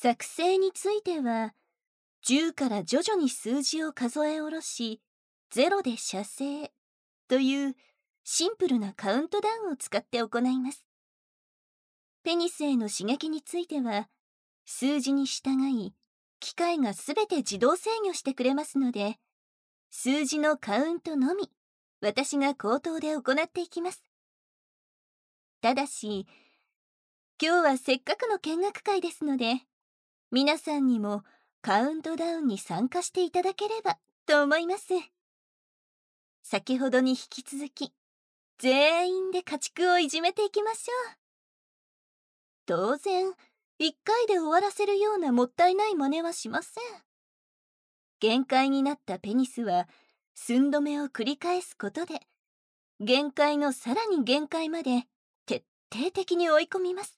作成については、10から徐々に数字を数え下ろし、0で写生というシンプルなカウントダウンを使って行います。ペニスへの刺激については、数字に従い、機械がすべて自動制御してくれますので、数字のカウントのみ、私が口頭で行っていきます。ただし、今日はせっかくの見学会ですので、皆さんにもカウントダウンに参加していただければと思います。先ほどに引き続き、全員で家畜をいじめていきましょう。当然、1回で終わらせるようなもったいない真似はしません。限界になったペニスは、寸止めを繰り返すことで、限界のさらに限界まで徹底的に追い込みます。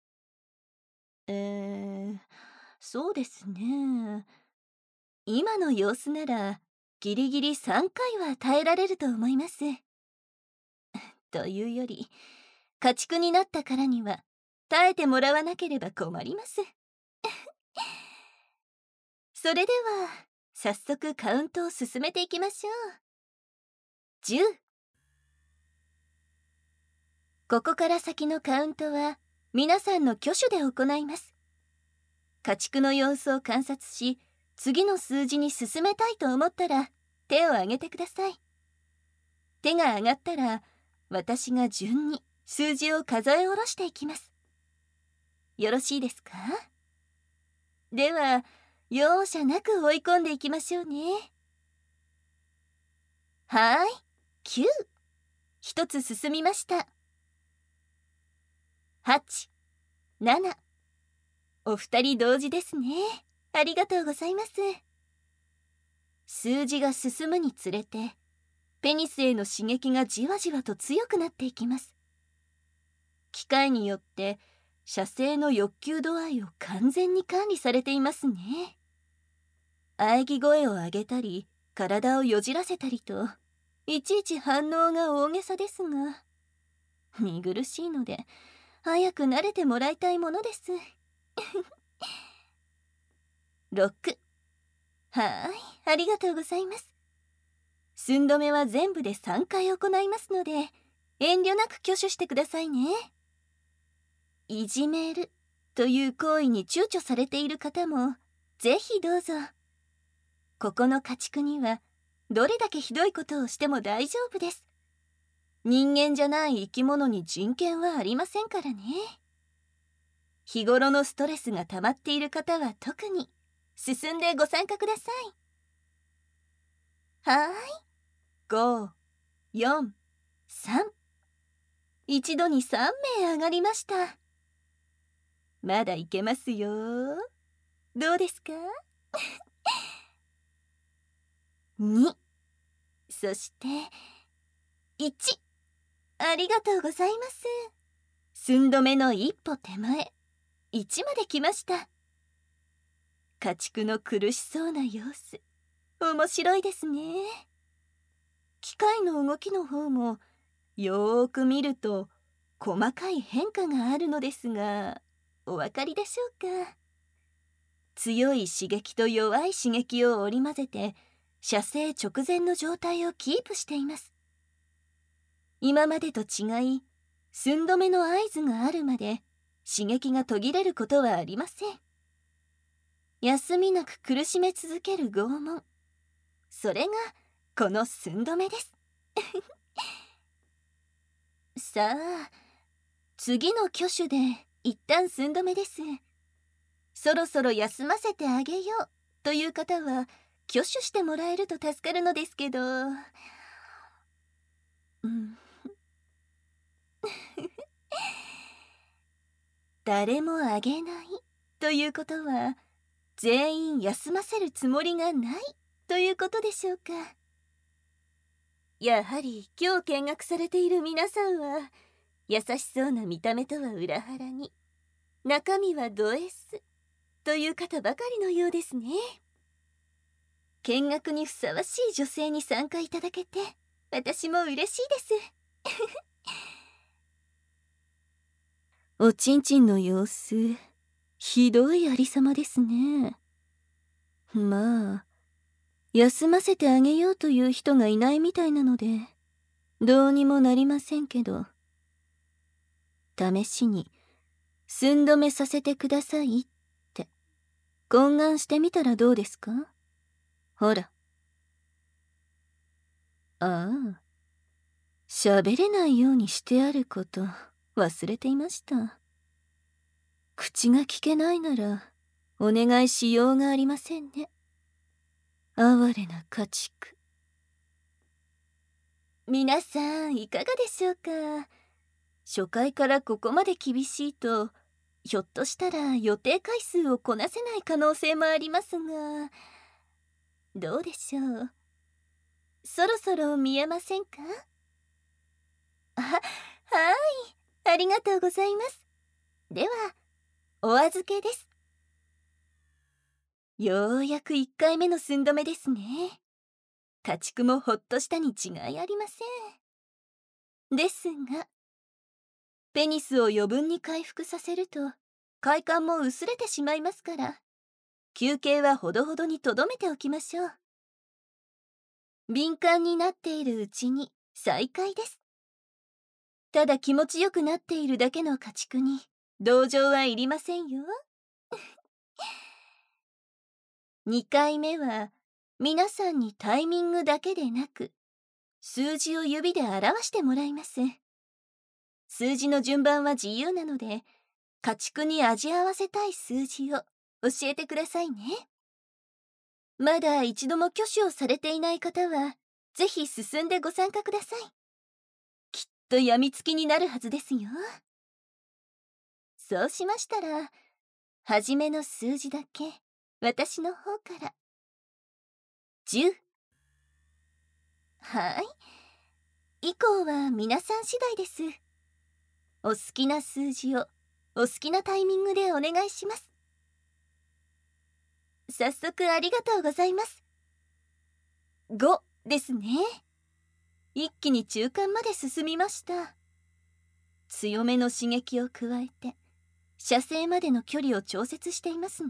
そうですね。今の様子なら、ギリギリ3回は耐えられると思います。というより、家畜になったからには、耐えてもらわなければ困ります。それでは、早速カウントを進めていきましょう。10。ここから先のカウントは、皆さんの挙手で行います。家畜の様子を観察し、次の数字に進めたいと思ったら、手を挙げてください。手が挙がったら、私が順に数字を数え下ろしていきます。よろしいですか？では、容赦なく追い込んでいきましょうね。はい、9。一つ進みました。8、7。お二人同時ですね。ありがとうございます。数字が進むにつれて、ペニスへの刺激がじわじわと強くなっていきます。機械によって、射精の欲求度合いを完全に管理されていますね。喘ぎ声を上げたり、体をよじらせたりと、いちいち反応が大げさですが、見苦しいので、早く慣れてもらいたいものです。6。はい、ありがとうございます。寸止めは全部で3回行いますので、遠慮なく挙手してくださいね。いじめるという行為に躊躇されている方も、ぜひどうぞ。ここの家畜には、どれだけひどいことをしても大丈夫です。人間じゃない生き物に人権はありませんからね。日頃のストレスが溜まっている方は特に、進んでご参加ください。はーい。5、4、3。一度に3名上がりました。まだいけますよ。どうですか？2。そして、1。ありがとうございます。寸止めの一歩手前、1まで来ました。家畜の苦しそうな様子、面白いですね。機械の動きの方も、よーく見ると、細かい変化があるのですが、お分かりでしょうか？強い刺激と弱い刺激を織り交ぜて、射精直前の状態をキープしています。今までと違い、寸止めの合図があるまで刺激が途切れることはありません。休みなく苦しめ続ける拷問。それがこの寸止めです。さあ、次の挙手で一旦寸止めです。そろそろ休ませてあげようという方は挙手してもらえると助かるのですけど。誰もあげないということは、全員休ませるつもりがないということでしょうか。やはり今日見学されている皆さんは、優しそうな見た目とは裏腹に、中身はド S という方ばかりのようですね。見学にふさわしい女性に参加いただけて、私も嬉しいです。おちんちんの様子、 ひどいありさまですね。まあ、休ませてあげようという人がいないみたいなので、どうにもなりませんけど、試しに寸止めさせてくださいって懇願してみたらどうですか？ほら。ああ、喋れないようにしてあること忘れていました。口が聞けないならお願いしようがありませんね。哀れな家畜。皆さんいかがでしょうか？初回からここまで厳しいと、ひょっとしたら予定回数をこなせない可能性もありますが、どうでしょう。そろそろ見えませんか？はい、ありがとうございます。では、お預けです。ようやく1回目の寸止めですね。家畜もほっとしたに違いありません。ですが、ペニスを余分に回復させると、快感も薄れてしまいますから、休憩はほどほどにとどめておきましょう。敏感になっているうちに再開です。ただ気持ちよくなっているだけの家畜に同情はいりませんよ。2回目は皆さんにタイミングだけでなく、数字を指で表してもらいます。数字の順番は自由なので、家畜に味合わせたい数字を教えてくださいね。まだ一度も挙手をされていない方は、ぜひ進んでご参加ください。きっとやみつきになるはずですよ。そうしましたら、はじめの数字だけ私の方から。10。はい。以降は皆さん次第です。お好きな数字をお好きなタイミングでお願いします。早速ありがとうございます。5ですね。一気に中間まで進みました。強めの刺激を加えて射精までの距離を調節していますね。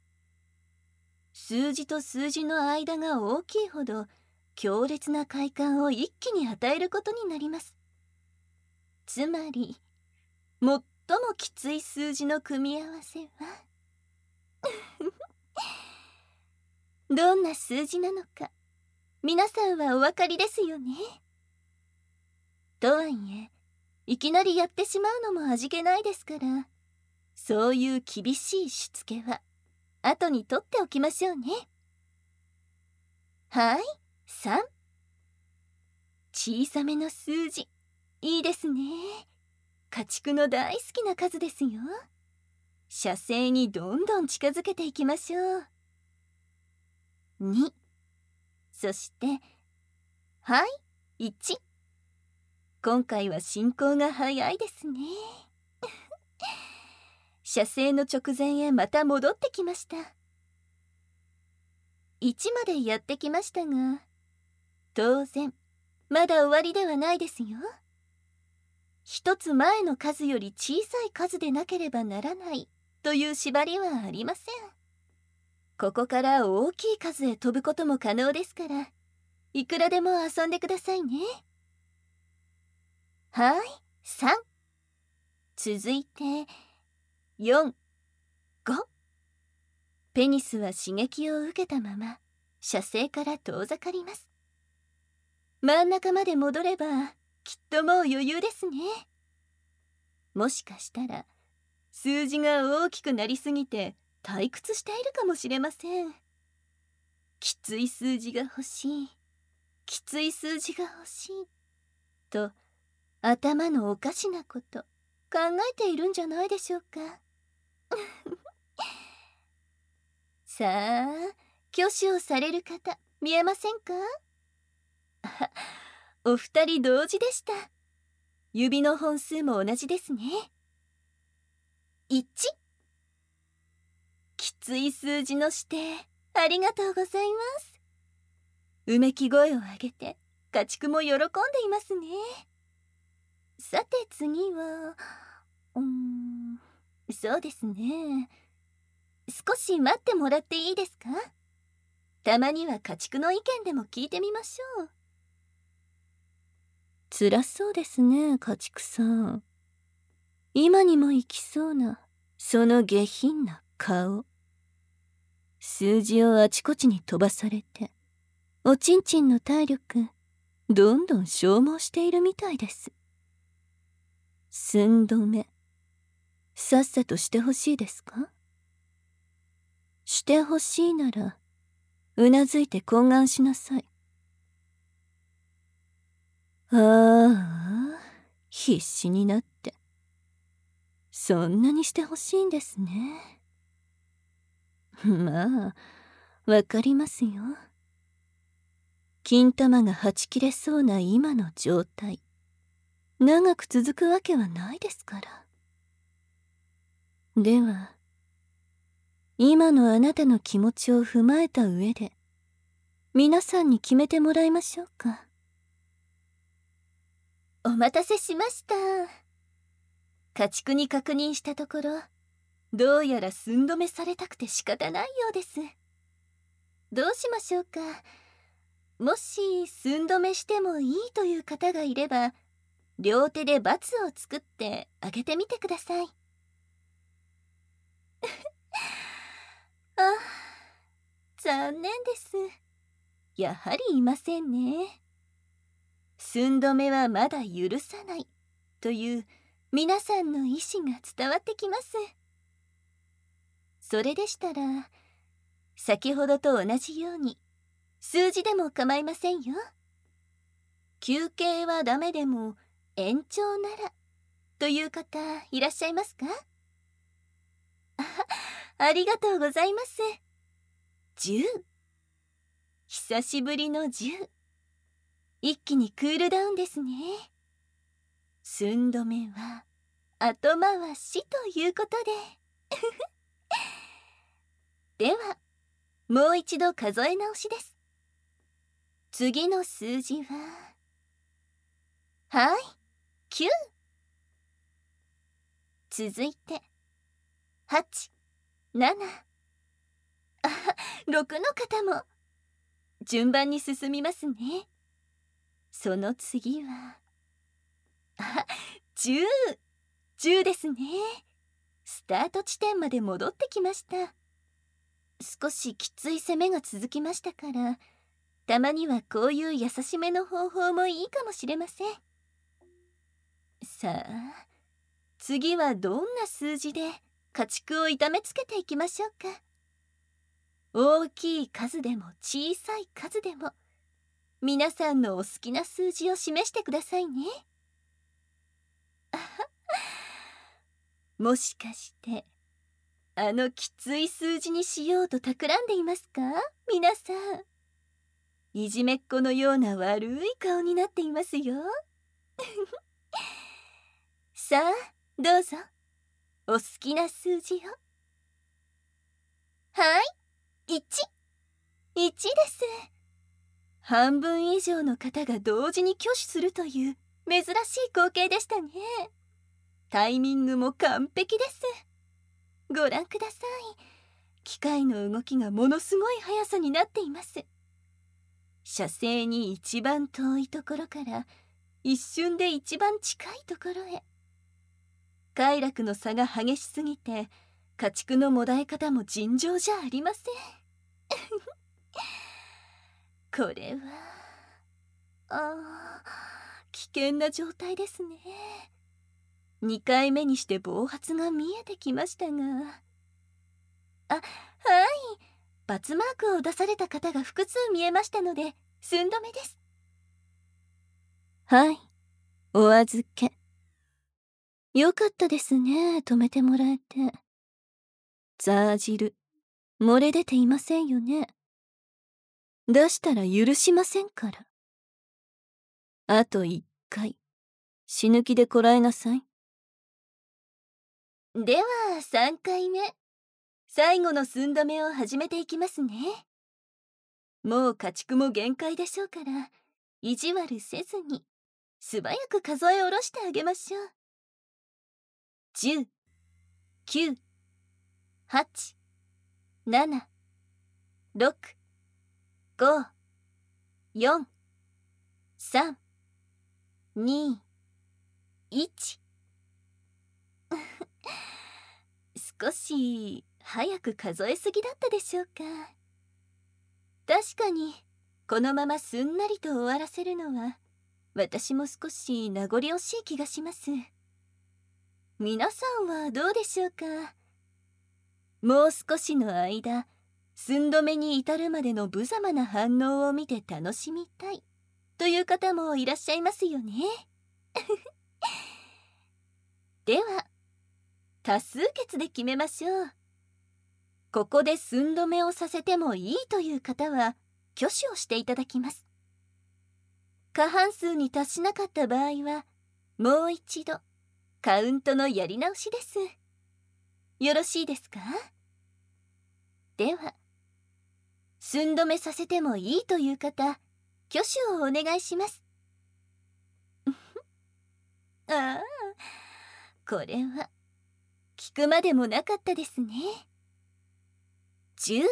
数字と数字の間が大きいほど強烈な快感を一気に与えることになります。つまり最もきつい数字の組み合わせはどんな数字なのか皆さんはお分かりですよね。とはいえいきなりやってしまうのも味気ないですから、そういう厳しいしつけは後に取っておきましょうね。はい、3。小さめの数字いいですね。家畜の大好きな数ですよ。射精にどんどん近づけていきましょう。2。そしてはい、1。今回は進行が早いですね。射精の直前へまた戻ってきました。1までやってきましたが、当然まだ終わりではないですよ。一つ前の数より小さい数でなければならないという縛りはありません。ここから大きい数へ飛ぶことも可能ですから、いくらでも遊んでくださいね。はい、3。続いて4、5。ペニスは刺激を受けたまま射精から遠ざかります。真ん中まで戻ればきっともう余裕ですね。もしかしたら数字が大きくなりすぎて退屈しているかもしれません。きつい数字が欲しい、きつい数字が欲しいと頭のおかしなこと考えているんじゃないでしょうか。さあ、挙手をされる方見えませんか？お二人同時でした。指の本数も同じですね。1。きつい数字の指定ありがとうございます。うめき声を上げて家畜も喜んでいますね。さて次はそうですね。 少し待ってもらっていいですか？たまには家畜の意見でも聞いてみましょう。辛そうですね、家畜さん。今にも行きそうな、その下品な顔。数字をあちこちに飛ばされて、おちんちんの体力、どんどん消耗しているみたいです。寸止め、さっさとしてほしいですか？してほしいなら、うなずいて懇願しなさい。ああ、必死になって。そんなにしてほしいんですね。まあ、わかりますよ。金玉がはち切れそうな今の状態、長く続くわけはないですから。では、今のあなたの気持ちを踏まえた上で、皆さんに決めてもらいましょうか。お待たせしました。家畜に確認したところ、どうやら寸止めされたくて仕方ないようです。どうしましょうか。もし寸止めしてもいいという方がいれば、両手でバツを作ってあげてみてください。あ、残念です。やはりいませんね。寸止めはまだ許さないという皆さんの意思が伝わってきます。それでしたら、先ほどと同じように数字でも構いませんよ。休憩はダメでも延長ならという方いらっしゃいますか？ありがとうございます。10。久しぶりの10。一気にクールダウンですね。寸止めは後回しということで。では、もう一度数え直しです。次の数字は、はい、9。続いて、8、7、6の方も。順番に進みますね。その次は、10。10ですね。スタート地点まで戻ってきました。少しきつい攻めが続きましたから、たまにはこういう優しめの方法もいいかもしれません。さあ、次はどんな数字で家畜を痛めつけていきましょうか。大きい数でも小さい数でも、皆さんのお好きな数字を示してくださいね。もしかしてあのきつい数字にしようと企んでいますか、皆さん。いじめっ子のような悪い顔になっていますよ。さあ、どうぞお好きな数字を。はい、1。1です。半分以上の方が同時に挙手するという珍しい光景でしたね。タイミングも完璧です。ご覧ください。機械の動きがものすごい速さになっています。射精に一番遠いところから一瞬で一番近いところへ。快楽の差が激しすぎて、家畜のもだえ方も尋常じゃありません。これは危険な状態ですね。2回目にして暴発が見えてきましたが、はい、×マークを出された方が複数見えましたので寸止めです。はい、お預け。よかったですね、止めてもらえて。ザー汁、漏れ出ていませんよね。出したら許しませんから。あと1回、死ぬ気でこらえなさい。では3回目、最後の寸止めを始めていきますね。もう家畜も限界でしょうから、意地悪せずに素早く数え下ろしてあげましょう。10、9、8、 7、6、5、4、3、2、1。少し早く数えすぎだったでしょうか。確かにこのまますんなりと終わらせるのは私も少し名残惜しい気がします。皆さんはどうでしょうか。もう少しの間、寸止めに至るまでの無様な反応を見て楽しみたいという方もいらっしゃいますよね。では多数決で決めましょう。ここで寸止めをさせてもいいという方は挙手をしていただきます。過半数に達しなかった場合はもう一度カウントのやり直しです。よろしいですか。では寸止めさせてもいいという方、挙手をお願いします。ああ、これは聞くまでもなかったですね。10。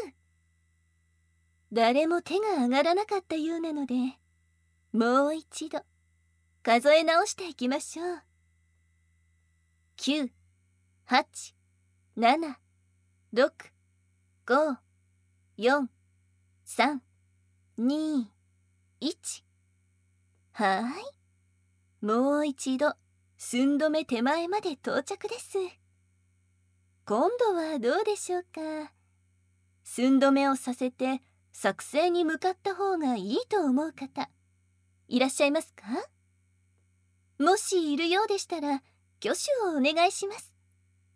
誰も手が上がらなかったようなので、もう一度数え直していきましょう。9、8、7、6、5、4、3、2、1。はーい。もう一度寸止め手前まで到着です。今度はどうでしょうか。寸止めをさせて作成に向かった方がいいと思う方いらっしゃいますか。もしいるようでしたら挙手をお願いします。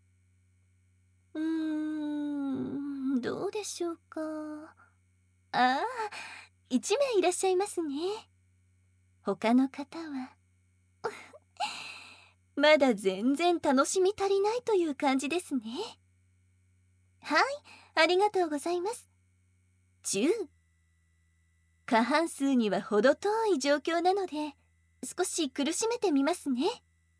どうでしょうか。ああ、1名いらっしゃいますね。他の方はまだ全然楽しみ足りないという感じですね。はい、ありがとうございます。10。過半数には程遠い状況なので少し苦しめてみますね。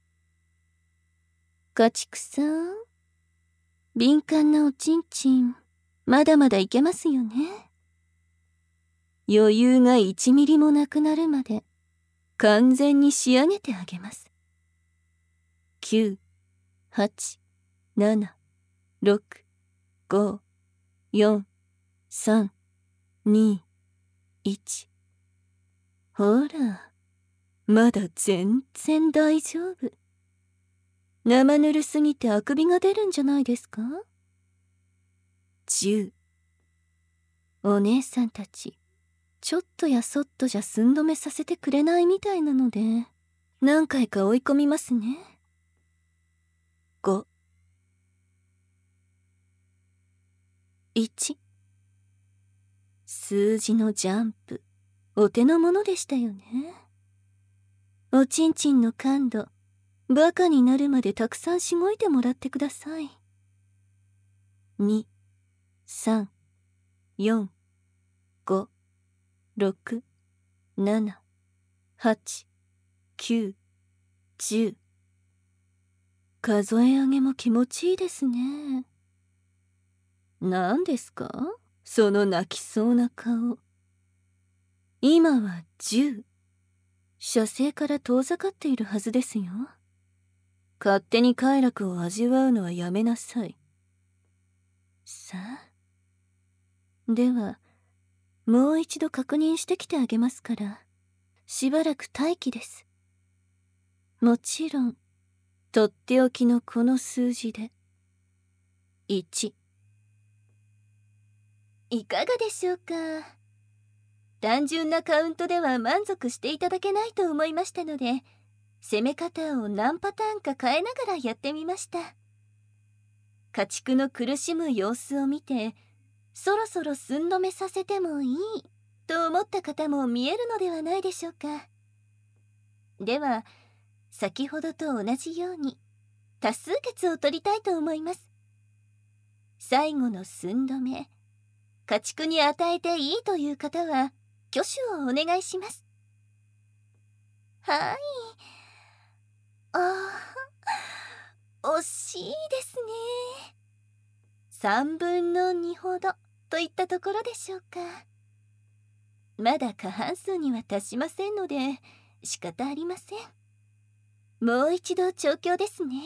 家畜さん、敏感なおちんちんまだまだいけますよね。余裕が1ミリもなくなるまで完全に仕上げてあげます。9、8、7、6、5、4、3、2、1。ほら、まだ全然大丈夫。生ぬるすぎてあくびが出るんじゃないですか。10。お姉さんたちちょっとやそっとじゃ寸止めさせてくれないみたいなので何回か追い込みますね。5、1。数字のジャンプお手の物でしたよね。おちんちんの感度バカになるまでたくさんしごいてもらってください。2、3、4、5、6、7、8、9、10。数え上げも気持ちいいですね。何ですかその泣きそうな顔。今は10。射精から遠ざかっているはずですよ。勝手に快楽を味わうのはやめなさい。さあ、ではもう一度確認してきてあげますからしばらく待機です。もちろんとっておきのこの数字で。1。いかがでしょうか。単純なカウントでは満足していただけないと思いましたので攻め方を何パターンか変えながらやってみました。家畜の苦しむ様子を見てそろそろ寸止めさせてもいいと思った方も見えるのではないでしょうか。では先ほどと同じように多数決を取りたいと思います。最後の寸止め家畜に与えていいという方は挙手をお願いします。はい。ああ、惜しいですね。 3分の2ほどといったところでしょうか。まだ過半数には達しませんので仕方ありません。もう一度調教ですね。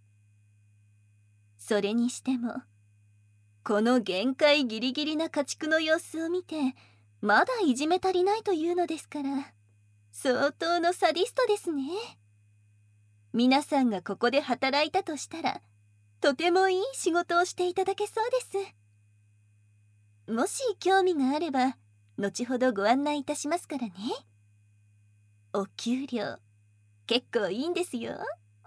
それにしてもこの限界ギリギリな家畜の様子を見てまだいじめ足りないというのですから相当のサディストですね。皆さんがここで働いたとしたらとてもいい仕事をしていただけそうです。もし興味があれば後ほどご案内いたしますからね。お給料結構いいんですよ。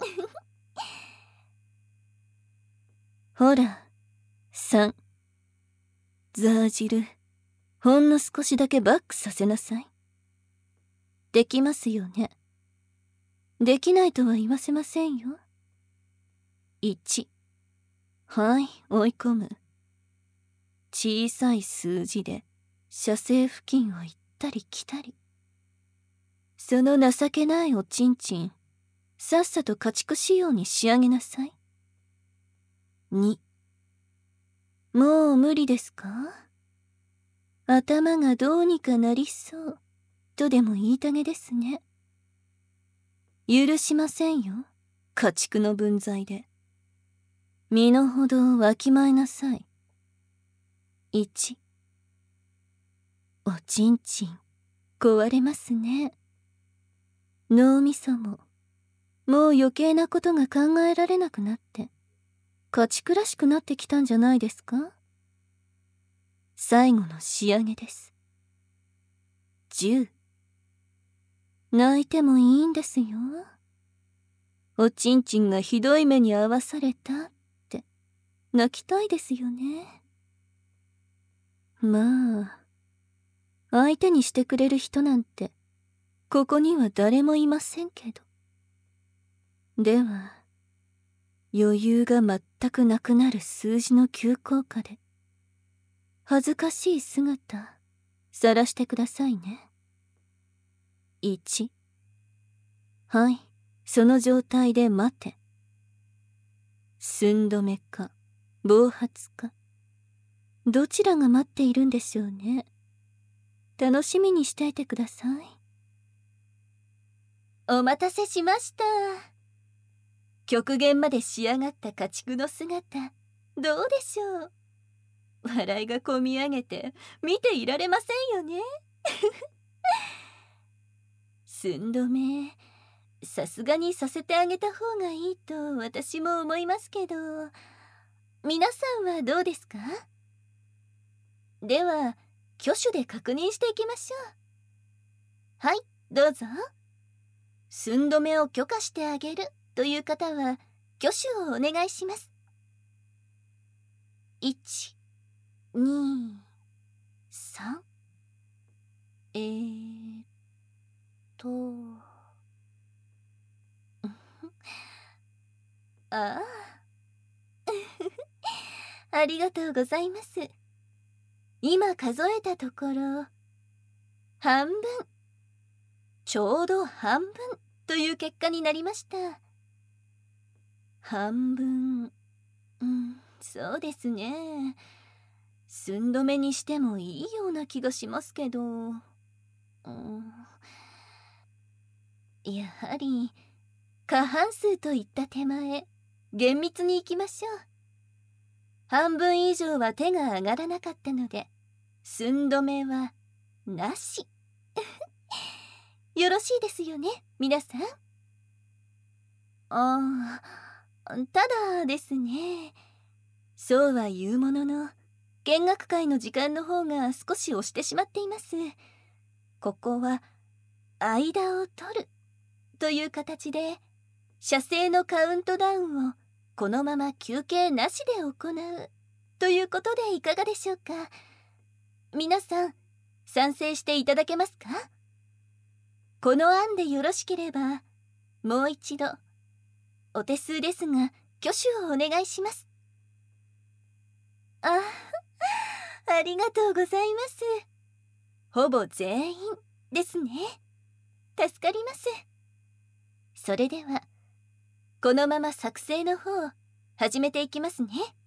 ほら3、ザージル、ほんの少しだけバックさせなさい。できますよね。できないとは言わせませんよ。1、はい、追い込む。小さい数字で射精付近を行ったり来たり。その情けないおちんちん、さっさと家畜仕様に仕上げなさい。2、もう無理ですか？頭がどうにかなりそうとでも言いたげですね。許しませんよ、家畜の分際で。身の程をわきまえなさい。1、おちんちん壊れますね。脳みそももう余計なことが考えられなくなって家畜らしくなってきたんじゃないですか？最後の仕上げです。10、泣いてもいいんですよ。おちんちんがひどい目に遭わされたって泣きたいですよね。まあ相手にしてくれる人なんてここには誰もいませんけど。では余裕が全くなくなる数字の急降下で恥ずかしい姿晒してくださいね。1、はい、その状態で待て。寸止めか暴発かどちらが待っているんでしょうね。楽しみにしていてください。お待たせしました。極限まで仕上がった家畜の姿どうでしょう。笑いがこみ上げて見ていられませんよね。寸止めさすがにさせてあげた方がいいと私も思いますけど、皆さんはどうですか？では挙手で確認していきましょう。はい、どうぞ。寸止めを許可してあげるという方は挙手をお願いします。1、2、3。とああありがとうございます。今数えたところ半分、ちょうど半分という結果になりました。半分、そうですね。寸止めにしてもいいような気がしますけど、やはり過半数といった手前厳密にいきましょう。半分以上は手が上がらなかったので寸止めはなし。よろしいですよね皆さん。ただですね、そうは言うものの見学会の時間の方が少し押してしまっています。ここは間を取るという形で射精のカウントダウンをこのまま休憩なしで行うということでいかがでしょうか。皆さん賛成していただけますか？この案でよろしければもう一度お手数ですが挙手をお願いします。ありがとうございます。ほぼ全員ですね。助かります。それではこのまま作成の方始めていきますね。